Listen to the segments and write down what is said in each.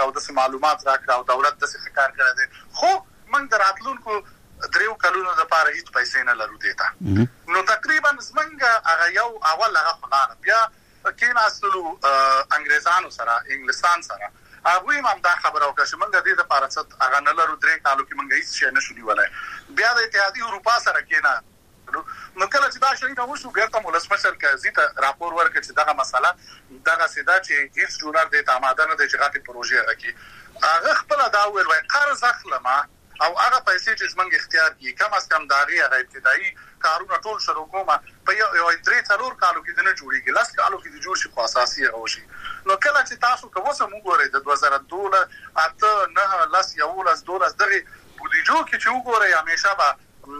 راکړه او د معلومات راکړه او دولت د څه کار کړی دی خو موږ دراتلونکو 3 کلونو لپاره هیڅ پیسې نه لرو دیتا نو تقریبا زمونږ هغه یو اول هغه خلانه بیا کیناستلو انګريزانو سره انګلستان سره هغه هم دا خبره وکړه چې موږ د دې لپاره څه هغه نه لرو 3 کالو کې موږ هیڅ شي نشو نیولای بیا د اتحادیه اروپا سره کینا نو کله چې دا شي نو وشو ګرته ولسمشر کازي ته راپور ورکړي چې دغه مسله دغه سیدا چې هیڅ ډونر د تاماده نه د چغاتي پروژې راکې هغه خپل دا ویل وای قرض اخلمه او هغه پیسې چې زمونږ اختیار کی کم از کم داغي هغه ابتدایي کارونه ټول شروع کومه په یو 3 کالو کې نه جوړیږي لاس کالو کې د جوړ شي خو اساسي راوشي نو کله چې تاسو کوم څه موږ غوړې د 2012 اته نه لاس یو لاس 12 دغه بودیجو کې چې وګورئ همیشه به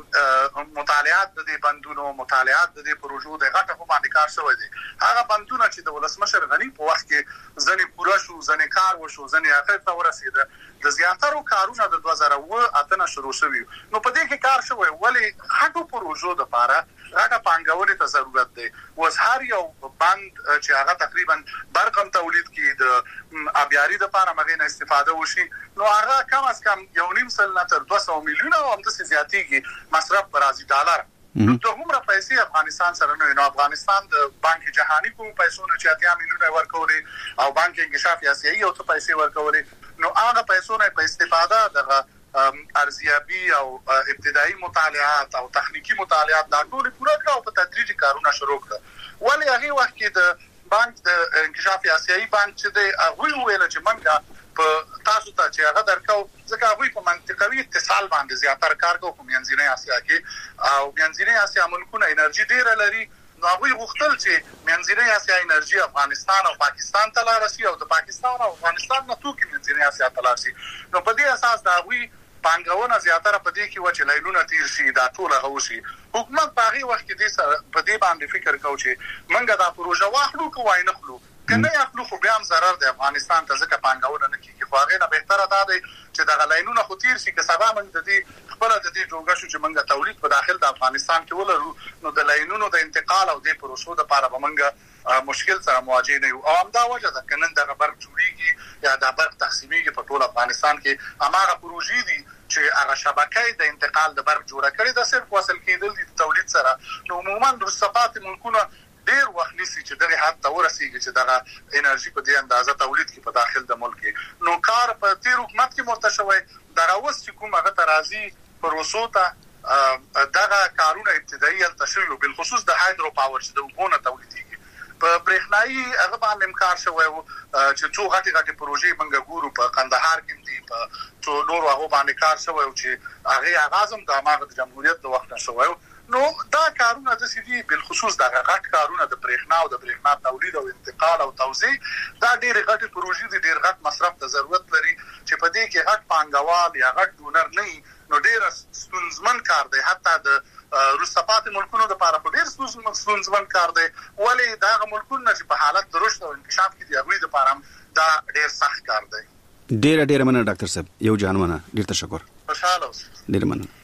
مطالعات د دې بندونو مطالعات د دې پروژو د غټه په باندې کار شوی دی هغه بندونه چې د ولسمشر غنی په وخت کې ځنې پوره شو ځنې کار وشو ځنې اخر ته ورسېده د زیاترو کارونه د 2008 شروع شوی نو په دې کې کار شوی ولی هغه پروژو د لپاره هغه پانګونې ته ضرورت دی وزهار یو بند چې هغه تقریبا برقم تولید کې د ابياري د لپاره مغینه استفاده وشي نو هغه کم از کم 1.5 سل تر 200 میلیونه او هم د زیاتیږي مصرف برازي ډالر نو د همره پیسې افغانستان سره نو افغانستان د بانک جهاني کوم پیسو نه 80 میلیونه ورکولې او بانک انکشاف آسیایي او څه پیسې ورکولې نو هغه پیسو نه په استفاده دغه ارزیابي او ابتدایي مطالعات او تخنیکی مطالعات دا ټول پوره کړو او په تدریجي کارونه شروع کړ ولی هغه وخت کې د بانک د انکشاف آسیایي بانک چې د هغه ویل چې منګه په تاسو ته چې هغه درکو ځکه هغه په منطقوي اتصال باندې زیاتره کار کوي په منځنۍ اسیا کې او منځنۍ اسیا ملکونه انرژي ډیره لري نو هغه غوښتل چې منځنۍ اسیا انرژي افغانستان او پاکستان ته لارسي او د پاکستان او افغانستان نه توکي منځنۍ اسیا ته لارسي نو په دې اساس دا وی پانګونه زیاتره په دې کې و چې لایلونه تیر شي دا ټول غوشي حکومت په هغه وخت کې دې په دې باندې فکر کوي چې منګه دا پروژه واخلو کوی نه خلو کنه یخلو خو بیا هم ضرر دی افغانستان ته ځکه پانګونه نه کیږي خو هغه نه بهتره ده چې د غلاینونو خو تیر شي که سبا موږ د دې خپل د دې جوړه شو چې موږ تولید په داخل د افغانستان کې ولرو نو د لاینونو د انتقال او د پروسو د لپاره به موږ مشکل سره مواجه نه یو او همدا وجه ده کنن د برق جوړیږي یا د برق تقسیمیږي په ټول افغانستان کې هغه پروژې دي چې هغه شبکې د انتقال د برق جوړه کړي د صرف وصل کېدل د تولید سره نو عموما د صفات ملکونه ډیر وخت نسی چې دغه حد ته ورسیږي چې دغه انرژي په دې اندازه تولید کې په داخل د ملک نو کار په تیر حکومت کې مرتشوي دغه وس چې کوم هغه ترازی پروسو ته دغه کارونه ابتدایي تشریح بالخصوص د هایدرو پاور چې د وګونه تولیديږي په برېښنایي هغه باندې کار شوی چې څو غټي پروژې منګه ګورو په قندهار کې دي په څو نور هغه باندې کار شوی چې هغه اغازم د امارت جمهوریت د وخت شوی نو دا کارونه د سيدي بالخصوص دغه غټ کارونه د برېښنا او د برېښنا تولید او انتقال او توزیع دا ډېر غټ پروژې دي ډېر غټ مصرف ته ضرورت لري چې په دې کې غټ پانګوال یا غټ ډونر نه نو ډېر ستونزمن کار دی حتی د روسپات ملکونو د لپاره ډېر ستونزمن کار دی ولی دا ملکونه چې په حالت د رشد او انکشاف کې دی هغه د لپاره دا ډېر سخت کار دی ډېر مننه ډاکټر صاحب یو جانمنه ډېر تشکر خوشاله اوسئ ډېر مننه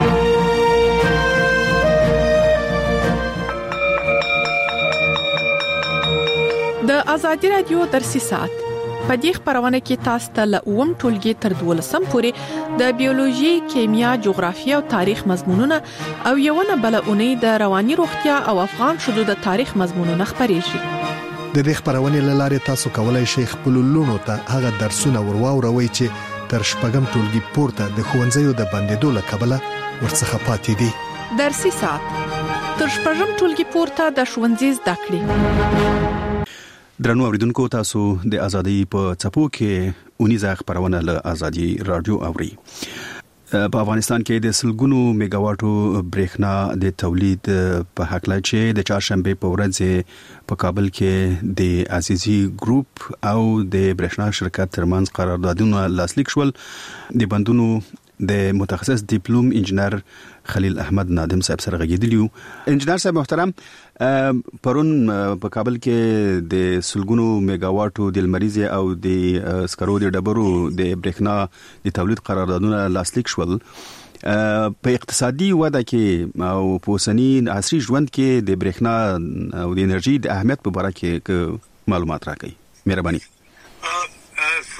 د ازادي رادیو درسي ساعت په دې خبرونه کې تاسو ته لوم ټولګي تر 12 پورې د بیولوژي، کیمیا، جغرافیه او تاریخ مضمونونه او یوونه بلونی د رواني روغتیا او افغان شذو د تاریخ مضمونونه خبريږي. د دې خبرونه لاره تاسو کولای شئ خپل لونو ته هغه درسونه ورواوروي چې تر شپږم ټولګي پورته د خوندزیو د بندیدو لکبله ورڅخه پاتې دي. درسي ساعت تر شپږم ټولګي پورته د ښوونځي زده کړې. درنو اوریدونکو تاسو د ازادي په چپو کې اونیزه خبرونه له ازادي رادیو اوري. په افغانستان کې د سلګونو میگاواټو برېښنا د تولید په حق لا چې د چهارشنبه په ورځ په کابل کې د عزیزي ګروپ او د برېښنا شرکت ترمنځ قراردادونه لاسلیک شول. د بندونو د متخصص ډیپلوم انجنیر خلیل احمد نادم صاحب سره غږیدلیو. انجنیر صاحب محترم، پرون په کابل کې د سلګونو میگاواټو د لمریزي او د سکرو د ډبرو د برېښنا د تولید قراردادونه لاسلیک شول. په اقتصادي وده کې او په اوسنی عصري ژوند کې د برېښنا او د انرژي د اهمیت په اړه کې معلومات راکړئ. مهرباني. سلامونه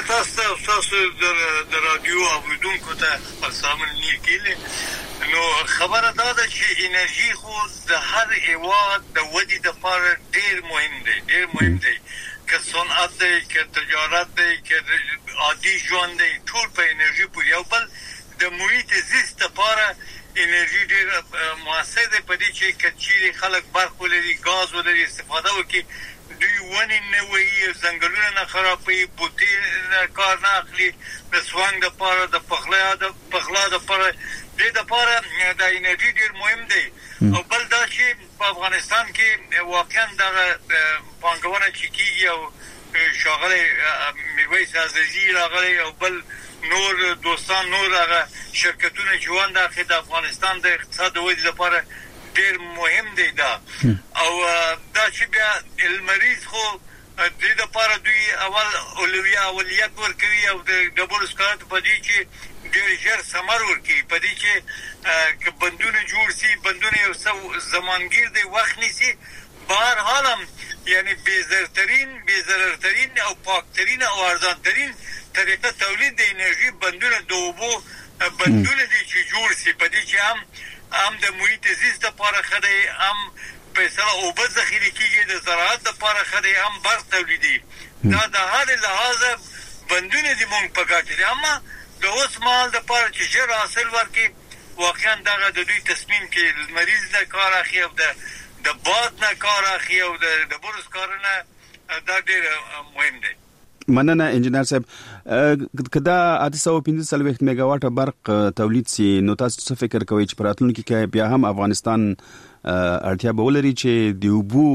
تاسو د رادیو اوریدونکو ته سلام نیکیله. نو خبره دا ده چې انرژي خو د هر هیواد د ودې لپاره ډیر مهم دی که صنعت دی که تجارت دی که عادي ژوند دی ټول په انرژي پورې. یو بل د محیط زیست لپاره انرژي ډیر موثر دی په دې چې کچيري خلک برق ولري غاز ولري استفاده وکړي دوی ونی نه وي ځنګلونه نه خرابوي بوتي کار نه اخلي د سوانګ لپاره د پخلا لپاره دې لپاره د انرژي ډیر مهم دی. او بل دا چې په افغانستان کې واقعا د پانګونه چې کیږي او شاغلي میرویس عزیزی راغلي او بل نور دوستان نور هغه شرکتونه جوان د افغانستان د اقتصاد ودې لپاره ډیر مهم دی دا. او دا چې بیا المریض خو د دې لپاره دوی اولیت ورکوي او د ډبل سکارت په دې چې ډیر ژر ثمر ورکوي په دې چې بندونه جوړ سي بندونه یو څو زمانګیر دی وخت نیسي بهر حالم یعنی بیزررترین او پاکترین او ارزانترین طریقه تولید د انرژي بندونه د اوبو بندونه دي چې جوړ سي په دې چې هم د محیط زیست لپاره خدای هم په سره اوبه ذخیره کیږي د زراعت لپاره خدای هم برق تولیدي دا د هر لحاظه بندونه دي مونږ په ګټه دي. اما د اوس مال لپاره چې ژر حاصل ورکړي واقعا دغه د دوی تصمیم کې مریض نه کار اخی او د باد نه کار اخی او د برس کارونه دا ډیر مهم دی. مننه انجنیر صاحب. کدا 815 میگاواټ برق تولید سي نو تاسو څه فکر کوئ چې پراتلونکو کې بیا هم افغانستان اړتیا به ولري چې د اوبو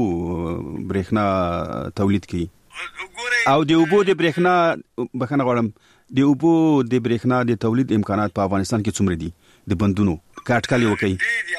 برېښنا تولید کړي او د اوبو د برېښنا بخنه غواړم د اوبو د برېښنا د تولید امکانات په افغانستان کې څومره دي د بندونو کاټکالي وکړي؟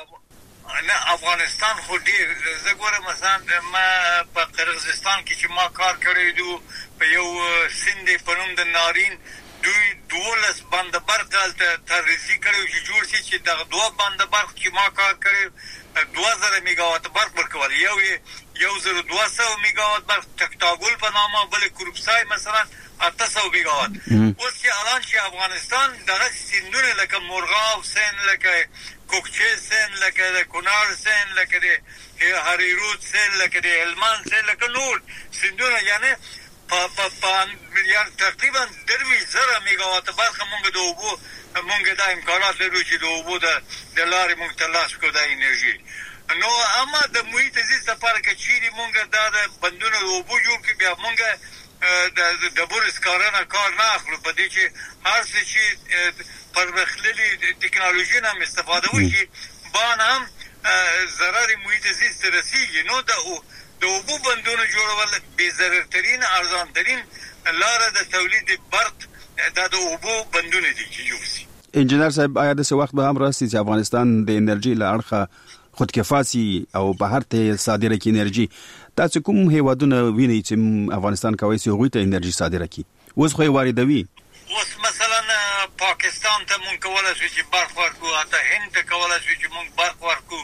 نه افغانستان خو ډیر زه ګورم مثلا ما په قرغیزستان کې چې ما کار کړی دی په یو سند په نوم د نارین دوی 12 باندې برق ترزی کړو چې جوړ شي چې دغه 2 باندې برق چې ما کار کړی 2000 میگاوات برق ورکول یو 1200 میگاوات برق تکتاګل په نامه بل کورپسای مثلا 800 میگاوات. اوس چې الان چې افغانستان دغه سندونه لکه مرغاب سن لکه کوکچه سن لکه د کونړ سن لکه د هریرود سن لکه د هلمند سن لکه نور سندونه یعنی تقریبا 3000 میگاوات برق مونږ د اوبو مونږ د امکانات لرو چې د اوبو د لارې مونږ ترلاسه کړو د انرژي. نو اما د محیط زیست لپاره کې چیرې مونږ د بندونو د اوبو جوړ کړو بیا مونږ د بورس کارونه کار نه اخلو په دې چې هر څه چې پرمختللي ټکنالوژي نه استفاده وشي بان هم ضرر محیط زیست رسیږي. نو د اوبو بندونو جوړول به ضررترین ارزانترین لاره د تولید برق د اوبو بندونه دي چې جوړ شي. انجنیر صاحب آیا د څه وخت به هم راسي چې افغانستان د انرژي له اړخه خودکفاسی او بهر ته صادره کی انرژي تاسو کوم هیوادونه وینئ چې افغانستان کوي چې هغوی ته انرژي صادره کی اوس خو واردوي؟ اوس مثلا پاکستان ته مونږ کولای شو چې برق ورکو حتی هند ته کولای شو چې مونږ برق ورکو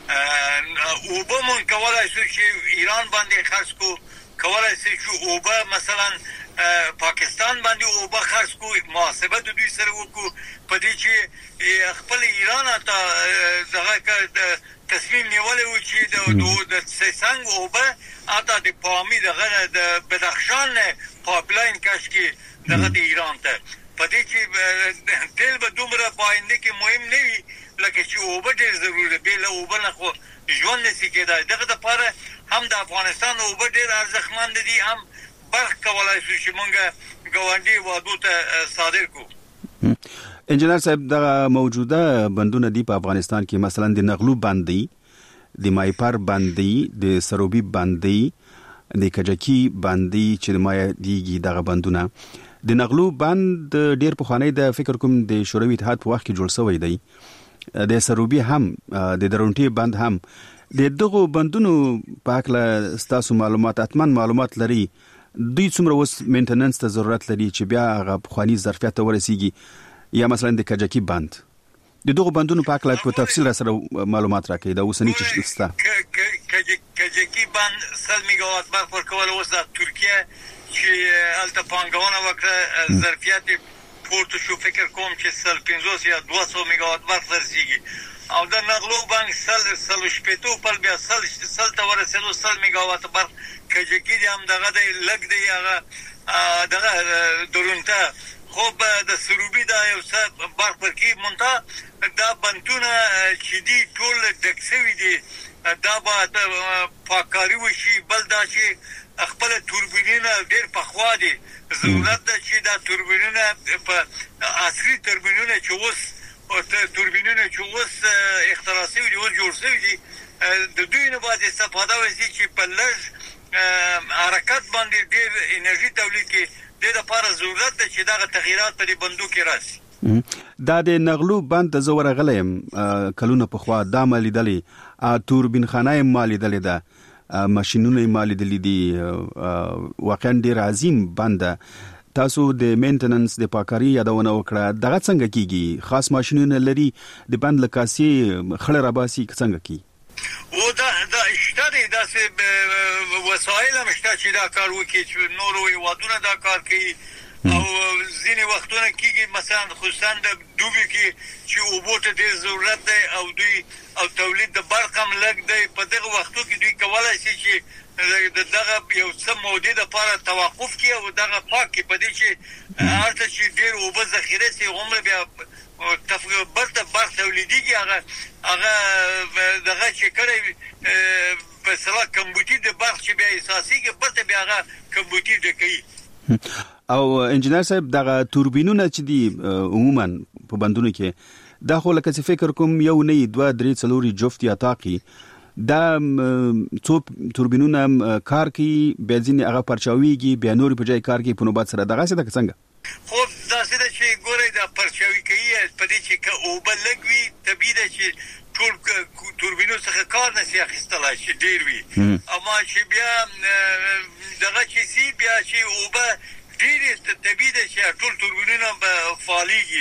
اوبه مونږ کولای شو چې ایران باندې خرڅ کو کولای شو چې اوبه مثلا پاکستان باندې اوبه خرڅ کو محاسبه د دوی سره وکړو په دې چې خپل ایران ته دغه تصمیم نیولې و چې د سیسنګ اوبه اته د پامي دغه د بدخشان پایپلاین کش کې دغه د ایران ته په دې چې تل به دومره باندې کې مهم نه وي لکه چې اوبه ډېر ضروري به له اوبه نه خو ژوند نشي کېدای. دغه لپاره هم د افغانستان اوبه ډېر ارزښتمن دي هم برق کولای شو چې مونږ ګاونډي وادو ته صادر کو. انجنیر صاحب دا موجوده بندونه دی په افغانستان کې مثلا د نغلو باندې د مایپر باندې د سروبي باندې د کجکی باندې چې مای دیږي دغه بندونه د نغلو بند ډیر په خانه د فکر کوم د شوروي اتحاد په وخت کې جوړ شوی دی د سروبي هم د درونټي بند هم د دغه بندونو په اړه ستاسو معلومات اتمن معلومات لري دوی څومره وس مینټیننس ته ضرورت لري چې بیا هغه خواني ظرفیت ته ورسیږي یا مثلا د کجکی بند د دغه بندونو په اړه په تفصیل سره معلومات راکړئ دا اوسنی چې شته. کجکی بند 100 میگاوات برق ورکول اوس د ترکیه چې الته پانګونه وکړه ظرفیت پورته شو فکر کوم چې 50 یا 200 میگاوات برق رسیږي او د نغلو بانک سل شپېتو پر بیا سل ته ورسېدو 100 میگاوات برق کجکی هم دغه د لګ دی هغه دغه درونته خو د سروبي دا یو څه برق ورکی مونته دا بنتونه چې دی ټول دکسوي دي دا به پاکاري وشي بل دا چې خپل توربینونه ډېر پخوا دي ضرورت ده چې دا توربینونه په عصري توربینونه چې اوس اختراع شوي دي اوس جوړ شوي دي د دوی نه باید استفاده وشي چې په لږ حرکت باندې ډېر انرژي تولید کړي د دې لپاره ضرورت ده چې دغه تغییرات په دې بندو کې راشي. دا د نغلو بند ته زور غلیم کلونه په خوا دا مالي دلی توربین خانه مالي دلی ده ماشينونه مالي دلی دي واقعا ډیر عظیم بند تاسو د مینټننس د پاکاري یادونه وکړه دغه څنګه کیږي خاص ماشينونه لري د بند لکاسي خړ راباسي څنګه کی او دا اشتري داسې وسایل هم شته چې دا کار وکړي چې نورو هیوادونه دا کار کوي او ځینې وختونه کېږي مثلا خصوصا د دوبي کې چې اوبو ته ډېر ضرورت دی او دوی او تولید د برق هم لږ دی په دغه وختو کې دوی کولی شي چې دغه یو څه مودې دپاره توقف کړي او دغه پاک کړي په دې چې هلته چې ډېر اوبه ذخیره شي هغومره بیا برته برق تولیدېږي هغه دغه چې کړی په اصطلاح کمبوټي د برق چې بیا اساسېږي برته بیا هغه کمبوټي ډکوي. او انجنیر صاحب دغه توربینونه چې دي عموما په بندونو کې دا خو لکه چې فکر کوم یو نه 2 3 4 جفت یا تاقي دا څو توربینونه کار کوي به ځینې هغه پرچاويږي بیا نور په ځای کار کوي په نوبت سره دغه څه د څنګه خو دا څه چې ګورې دا پرچاوي کوي په دې چې او بلګوي طبيعي ده چې ټول توربینو څخه کار نشي اخیستلای شي ډیر وي اما چې بیا دغه چې سی بیا چې او به ډیر طبيعي ده چې ټول توربینونه فعاليږي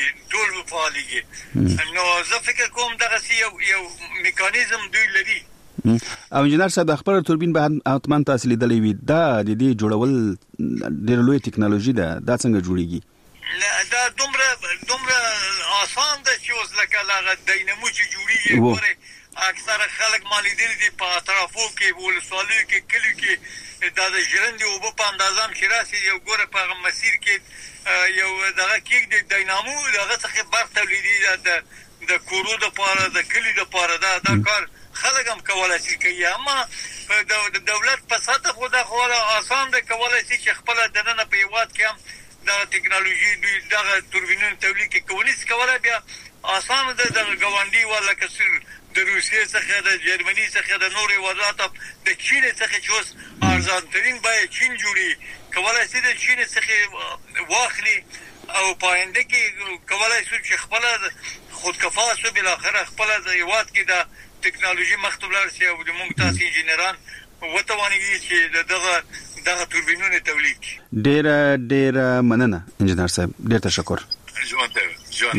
نو زه فکر کوم دغه یو میکانیزم دوی لري. او انجنیر صاحب خبر توربین به اتمن تحصیل دلی وي دا د دې جوړول ډېر لوی ټکنالوژي ده دا څنګه جوړیږي؟ دا دومره آسان ده چې اوس لکه هغه دینامو چې جوړیږي ګوره اکثره خلک مالي دي په اطرافو کې ولسوالیو کې کلیو کې دا د ژرندې اوبه په اندازه هم چې راسي یو ګوره په هغه مسیر کې یو دغه کې د دینامو دغه څخه برق تولیدي د کورو دپاره د کلي دپاره دا کار خلک هم کولی شي کوي اما د دولت په سطح خو دا خو آسان ده کولی شي چې خپله دننه په هېواد کې هم دغه ټکنالوژي دوی دغه توربینونه تولید کې کولی شي کولی بیا آسانه ده دغه ګاونډي لکه د روسیې څخه د جرمني څخه د نورو هېواداتو د چین څخه چې اوس ارزانترین بیه چین جوړي کولی شي د چین څخه واخلي او په آینده کې کولی شي چې خپله خودکفا شو بالاخره خپله د هېواد کې د ټکنالوژي مخته ولاړ شي او د موږ تاسې انجینران وتوانېږي چې دغه توربینونه تولید کړي. ډېره مننه انجینر صاحب ډېر تشکر. ژوند دی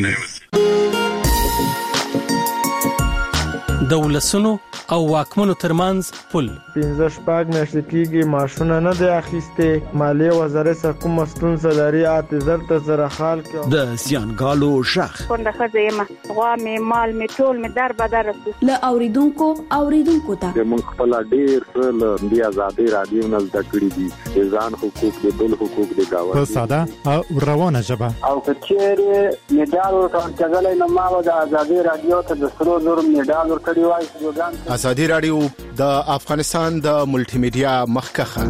د ولسونو او واکمنو ترمنځ پل 15 میاشتې کېږي معاشونه نه دی اخیستې مالیې وزارت څخه کومه ستونزه لري اعتذار ته سره حال کې د زیانګالو شخ څنګه ښځه یم غوا مې مال مې ټول مې در بدر له اوریدونکو ته موږ خپل ډیر له دې ازادي رادیو نه زده کړې دي ځان حقوق د بل حقوق د گاونډي په ساده او روانه ژبه او کچېره میډال ورکړل کېږي نو ما د ازادي رادیو ته د سرو زر میډال ورکړی وای ازادي رادیو د افغانستان د ملټي میډیا مخکخه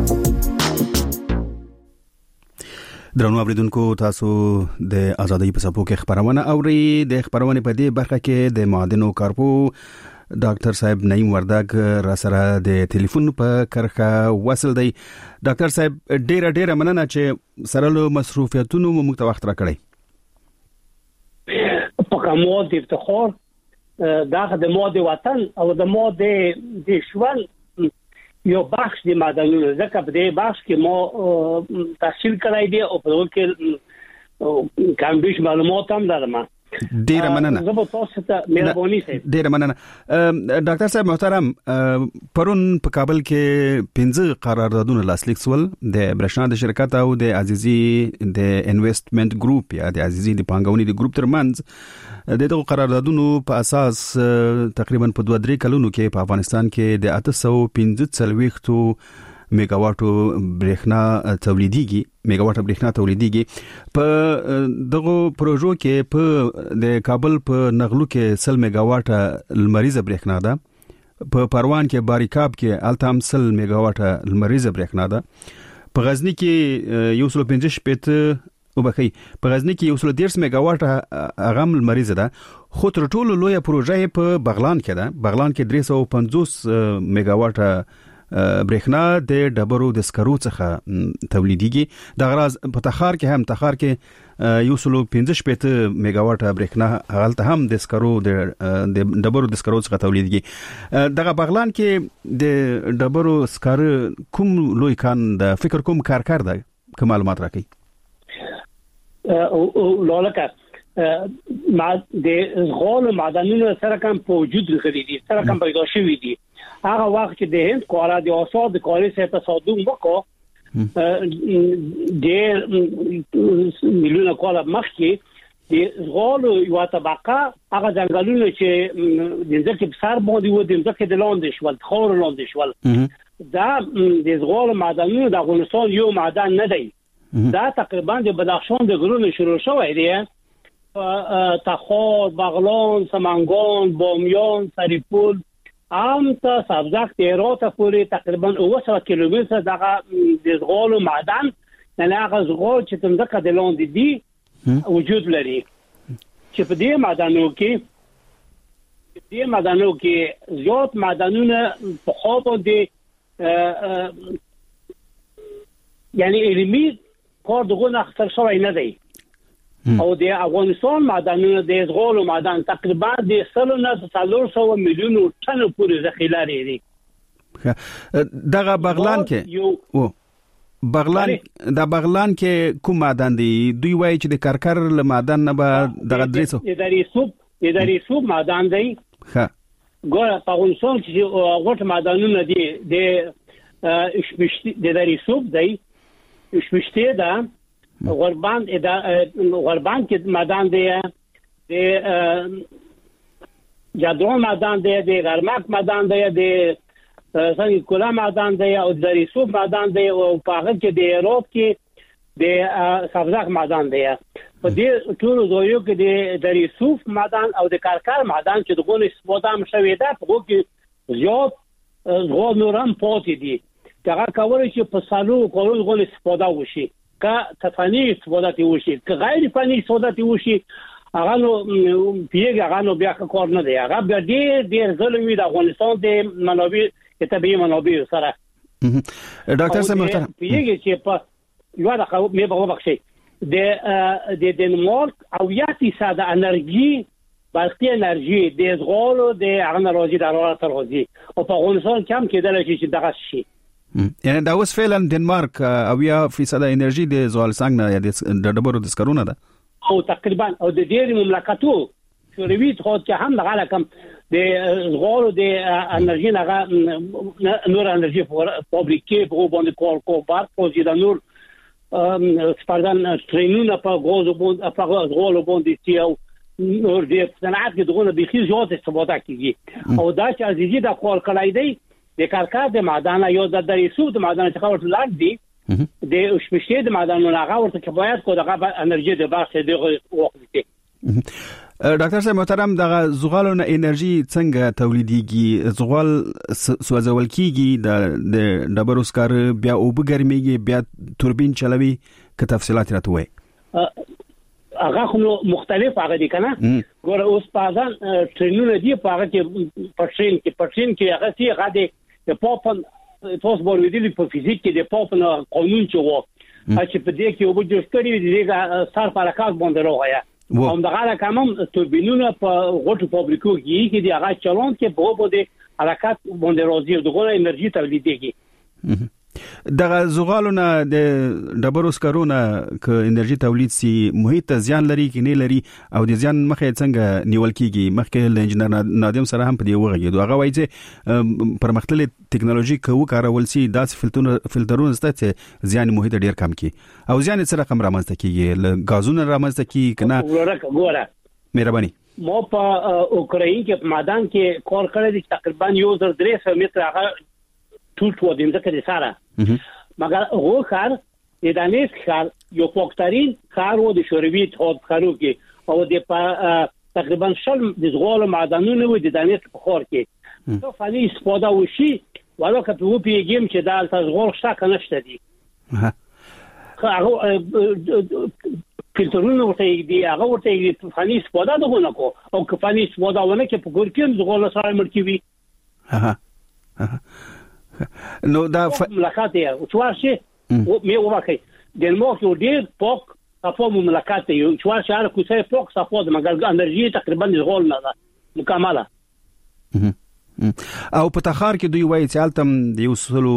درنو اوریدونکو تاسو د ازادي په سپو کې خبرونه اوري د خبرونه په دې برخه کې د معدنو کارپو ډاکټر صاحب نعیم وردګ را سره د ټلیفون په کرخه وصل دی. ډاکټر صاحب ډیره مننه چې سره له مصروفیتونو موږ ته وخت راکړی. په کومه د افتخار داخل د ماده وطن او د ماده د شوال یو بخش د معدنونو ځکه په دې بخش کې مو تحصیل کړای دی او په دغه کې کم بیش معلومات هم لرم ډیر مننه زه به تاسو ته مهرباني کوم. ډیر مننه ډاکټر صاحب محترم. پرون په کابل کې 15 قراردادونه لاسلیک شول د برښنا د شرکت او د عزیزي د انویسټمنټ ګروپ یا د عزیزي د پانګونې د ګروپ ترمنځ د دغه قراردادونو په اساس تقریبا په 2-3 کلونو کې په افغانستان کې د 815 میگاواټو برېښنا تولیديږي. په دغه پروژو کې په د کابل په نغلو کې 100 میگاواټه لمریزه برېښنا ده، په پروان کې باریکاب کې التام 100 میگاواټه لمریزه برېښنا ده، په غزنی کې 115 په غزنی کې 110 میگاواټه اغم لمریزه ده. خو تر ټولو لوی پروژه په بغلان کې ده. بغلان کې 350 میگاواټه برېښنا د ډبرو د سکرو څخه تولیديږي. د غراز په تخار کې 115 میگاواټه برېښنا غلطه هم د سکرو د ډبرو د سکرو څخه تولیديږي. دغه بغلان کې د ډبرو سکر کوم لوی کان د فکر کوم کار ده کوم معلومات راکړي؟ لولکه ما د غول معدنونو سره کوم په وجود لري دي، سره کوم پیدا شوی دي. هغه وخت چې د هند کوړه د اوسو د کوري سره تصادم وکړ د ملیونه کوړه مخکې د غول یو طبقه هغه ځنګلونه چې د ځکه په سر باندې و د ځکه د لاندې شول خور لاندې شول دا د غول معدنونو د افغانستان یو معدن نه دی. دا تقریبا د بدخشان د غرونو شروع شوی دی. تخار، بغلان، سمنگان، بامیان، سریپول ام ته سبزک تهرات پورې تقریبا 900 کیلومتر دغه د زغال معدن نه هغه زغال چې څنګه د لاندې دی وجود لري چې په دې معدنونو کې زیات معدنونه په خاطر د یعنی علمي کار دغه اختر شوی نه دی. او د افغانستان معدنونو د زغال معدن تقریبا د 300 میلیون ټن پورې ذخیره لري. دغه بغلان کې بغلان کې کوم معدن دی؟ دوی وایي چې د کارکر له معدن نه به دغه 300 د دریسوب معدن دی. ها ګوره په افغانستان کې غوټ معدنونه دي د دریسوب دی، شپشته ده، غربان کې معدن دی، د جادرون معدن دی، د غرمک معدن دی، د څنګه کولا معدن دی او د ریسوب معدن دی او په هغه کې د ایروب کې د سبزک معدن دی. په دې ټول ځایو کې د ریسوب معدن او د کارکر معدن چې دغه استفاده هم شوی ده په کې زیات زغال نورم پاتې دي. هغه کولای شي په سالو کولو غو استفاده وشي که فني استفاده وشي که غیر فني استفاده وشي هغه نو پیګه هغه نو بیا کار نه دی. هغه بیا ډیر ظلمي د افغانستان د منابع طبيعي منابع سره. ډاکټر صاحب محترم پیګه چې په یو د مې په وبخښي د دنمارک او 1% د انرژي برقی انرژي د زغالو د هغه راځي د حرارت راځي او په افغانستان کم کېدل چې دغه شي. یعنی دا اوس فعلا دنمارک او 1% انرژي د زغال څنګه نه یا د ډبرو د سکرونه ده او تقریبا او د ډېر مملکتو شوروي اتحاد کې هم دغه رقم د زغالو د انرژي نه نور انرژي فابریکې په باندې کار کوي په ځای نور سپارګان ټرینونه په غوځو باندې په زغالو باندې تیو نور د صنعت کې دغه بيخي زیات استفاده کیږي او دا چې عزیزي د کار کړای دی د کارکار د معدن یا د ریسوب د معدن چې خاورت لاګ دي د شپشته د معدنونو هغه ورته کې باید کو دغه انرژي د باسه د وخت دي. ډاکټر صاحب محترم دغه زغالو نه انرژي څنګه تولیديږي؟ زغال سوځول کیږي د ډبرو سکر بیا او بګرميږي بیا توربین چلوي که تفصيلات راته وای. هغه خو مختلف هغه دي کنه ګوره اوس پازان ټرینونه دي په هغه کې پټین کې هغه سي هغه د پاپن تاسو ورېدلی په فزیک کې د پاپن قانون چې وو چې په دې کې وبجو ستړي دي سر پر کاغذ باندې راغیا هم دغه کوم توربینونه په غوټو فابریکو کې دي هغه چلون کې په بده حرکت باندې راځي دغه انرژي تولیدېږي. دغه زغالونه د ډبرو سکرونه ک انرژي تولید سي محیط زیان لري کې نه لري او د زیان مخه څنګه نیول کیږي. مخکې ل انجنیر نادم سره هم په دی وغږیدو هغه وایي چې پرمختللي ټکنالوژي کو کارول سي داسې فلټرونه ستاسو زیان محیط ډیر کم کی او زیان سره کم رامنځته کیږي ل غازونه رامنځته کی کنه. ګوره مهرباني مو په اوکراین کې په میدان کې کار کړی دی تقریبا 1300 متر هغه ټول و دیم ځکه سره مګر هو خار د دانیس خار یو فوکترین خار و د شوروي اتحاد خارو کې او د تقریبا شل د زغال معدنونه و د دانیس په خور کې څو فني استفاده وشي ولکه په پیګم چې د زغال شته نشته دي هغه فلټرونه ورته دی هغه ورته فني استفاده دغه کو او که فني استفاده ونه کې په ګور کې زغال سره مرکبي نو دا مملکت یې او چوارشي مې وواکي د نو کې ډېر پوک صفو مملکت یو چوارشي هر کوڅه پوک صفو د مګر انرژي تقریبا زغال نه مکمله. او په تخار کې دوی وایي چې التم د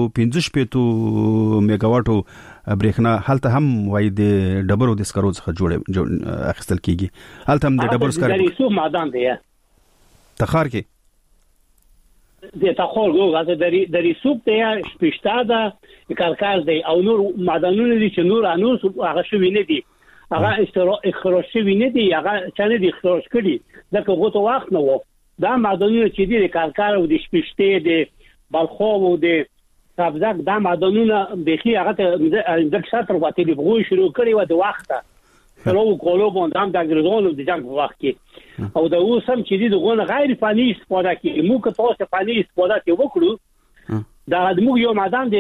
115 میگاواټو برېښنا هلته هم وایي د ډبرو د سکرو څخه جوړ اخیستل کیږي. هلته د ډبرو سکرو د ریسو معدن دی تخار کې د تخار غوغه د ریسوب ته شپشتا ده کارکار دی او نور معدنونه دي چې نور انوس هغه شوی نه دي هغه اخراج شوی نه دي هغه څنګه دي اخراج کړي دا کومه وخت نه وو دا معدنونه چې دي کارکار او د شپشته دي بلخو او د سبزک دا معدنونه بخي هغه د شاتر وته دی بغو شروع کړي و د وخته نو کولو باندې د ګرځونو د جنگ په وخت کې او دا اوسم چې دي دغه غیر فني استفاده کوي مو که تاسو فني استفاده کوي وکړو دا موږ یو معدن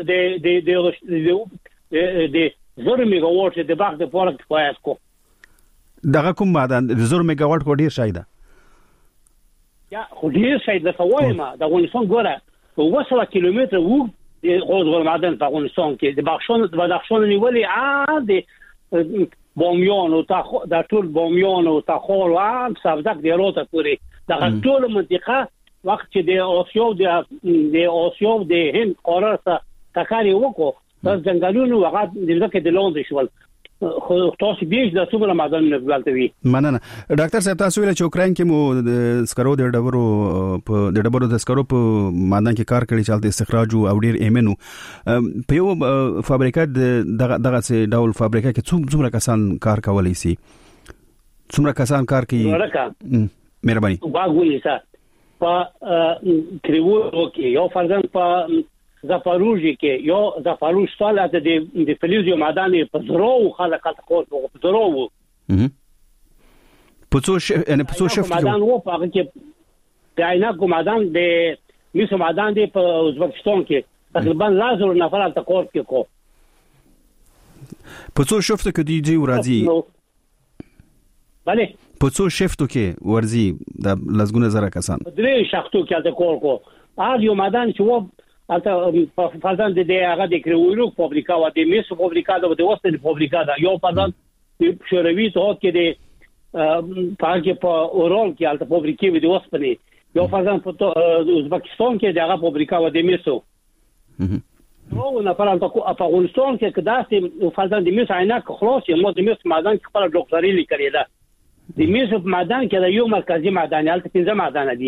د زر میگاواټ د باغ د پورک پایس کو دغه کوم معدن د زر میگاواټ کو ډیر شایده یا خو ډیر شایده فوایم دا افغانستان ګوره 200 کیلومتر وو د غوړ معدن په افغانستان کې د بدخشان نیولې د بامیان او دا ټول بامیان او تخار او سبزک د روته پوري دا ټول منطقه وخت چې د آسیا د هند قرار سره تکاري وکړو د ځنګلونو هغه د ځکه د لاندې شول خو تاسو بیج د څومره معدن نه بلتوي. مننه ډاکټر صاحب تاسو ویل چې اوکراین کې مو د سکرو د ډبرو د سکرو په معدن کې کار کړی چې د استخراج او ډیر ایمنو په یو فابریکه دغه څه ډول فابریکه کې څومره کسان کار کولای شي څومره کسان کار کوي مهرباني واغونی سره په کریوو کې یو فرضاً په زاپاروژي کې یو زاپاروژ سال د فلزیو معدن په زرو خلک کول په زرو په څو شفت معدن وو په هغه کې د عینکو معدن د میسو معدن دی په ازبکستان کې تقریبا لازم نفر تل کور کې کو په څو شفت کې دی ورځي bale په څو شفتو کې ورځي د لزګونه زره کسان درې شفتو کې تل کور کو یو معدن چې و البته فرضاً د هغه د کریویرو فابریکا او د میسو فابریکا او د وستن فابریکا دا یو فرضاً د شوروي ته کې د پاکه په اورال کې البته فابریکې د وستن یو فرضاً په ازبکستان کې د هغه فابریکا او د میسو نو نه فرضاً په افغانستان کې کداسې فرضاً د میسو عینک خلاص یو د میسو معدن خپل ډاکټري لیکلی دا د میسو معدن کې یو مرکزی معدن البته 15 معدن دي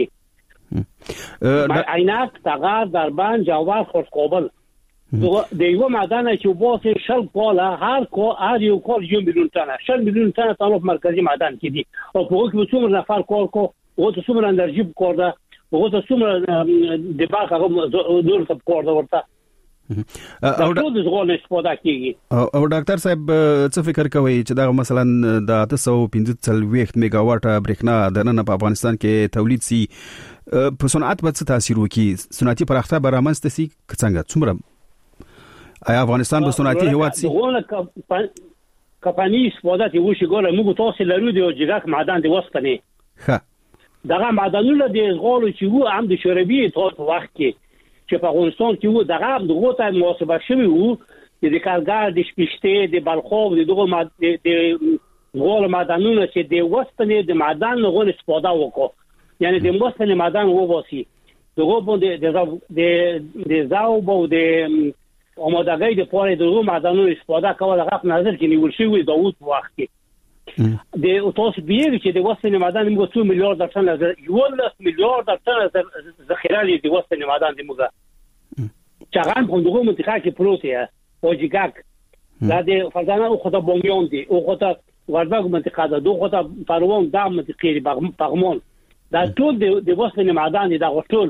عینک تغار دربند جوار خوشقابل د یو معدن چې واسه شل کوله هر یو کول 1 میلیون تنه 1 میلیون تنه طالب مرکزی معدن کې دي او په هغه څومره نفر کول کو او څومره انرژي کوړه او څومره د باغ هغه دور څه کوړه ورته او د زغال استفاده کیږي او ډاکټر صاحب څه فکر کوي چې دا مثلا د 815 میگاواټ برېښنا د نن په افغانستان کې تولید سي په صنعت باندې څه تاثیر وکړي صنعتي پراختیا به رامنځته سي څنګه څومره آیا افغانستان به صنعتي هیواد سي کمپنی استفاده کوي چې ګوره موږ تاسو لرو د جګک معدن د وسپنې ښه دغه معدنونه د زغال چې وو هم د شوروي اتحاد په وخت کې چې په افغانستان کې وو دغه دغه ته محاسبه شوی وو د کارګر د شپشته د بلخوب د دغه د زغال معدنونه چې د وسپنې د معدن غو استفاده وکړو یعنی د وسپنې معدن وو واسي دغه باندې د زاوب او د آمادګۍ د پاره دغه معدنونو استفاده کول هغه په نظر کې نیول شوی د اوس وخت کې د اوتوس بیري چې د وسنې معدن موږ 2 میلیارډ ټن یو 10 میلیارډ ټن ذخیره لري د وسنې معدن د موږ چې هغه په دغه منطقه کې پروت دی او جګاک دا د فرضانه او خدای بومیون دی او خدای ورباغ منطقه ده دوه خدای پروان د منطقې پغمون دا ټول د وسنې معدن دی دا ټول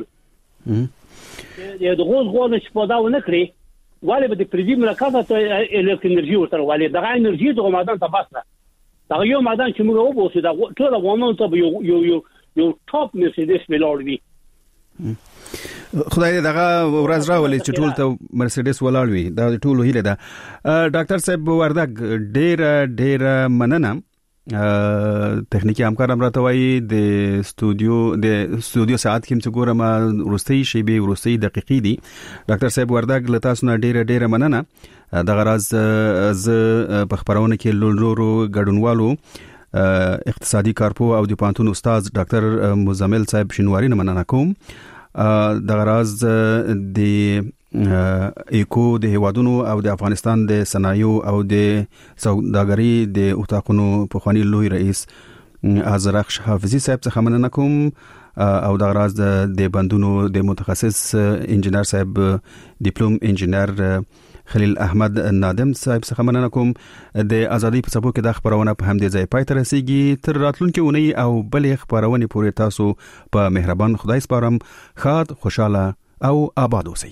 د غوز استفاده ونه کړی ولی به د پریدي مرکزه ته الکتریک انرژي ورته ولی دغه انرژي د معدن ته باسه دا یو معدن چې موږ وبوسو دا ټول افغانانو ته یو ټاپ مرسيډیز ولاړ وي خدای دې دغه ورځ راولي چې ټول ته مرسيډیز ولاړ وي دا ټول هیله ده ډاکټر صاحب وردګ ډېر مننه تخنیکی همکار امراته وای د استودیو ساعت کې چې ګورم ورستي شی به ورستي دقیقې دي ډاکټر صاحب وردګ لته سونه ډېر مننه د غراز ز په خبرونه کې لورو ګډونوالو اقتصادي کارپو او د پانتون استاد ډاکټر مزمل صاحب شینواری نه مننه کوم د غراز د ایکو د هوادونو او د افغانستان د صنایع او د سوداګرۍ د اتاقونو په خواني لوی رئیس حضرت حافظي صاحب څخه مننه کوم او د غراز د بندونو د متخصص انجنیر صاحب ډیپلوم انجنیر خلیل احمد نادم صاحب څخه مننه کوم د ازادي په سبو کې د خبرونه په هم دي ځای پای تر رسیدي تر راتلونکي اونۍ او بلې خبرونه پورې تاسو په مهربان خدای سپارم خاد خوشاله او آباد اوسئ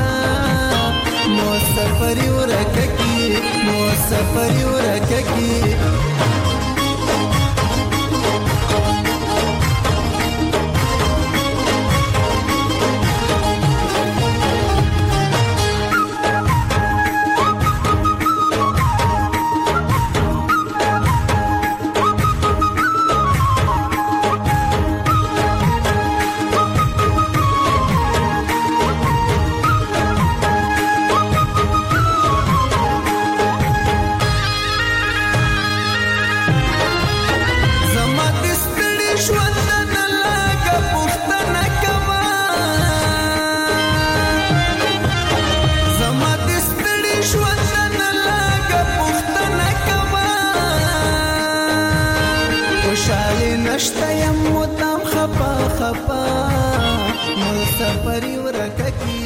سفر ورکه کی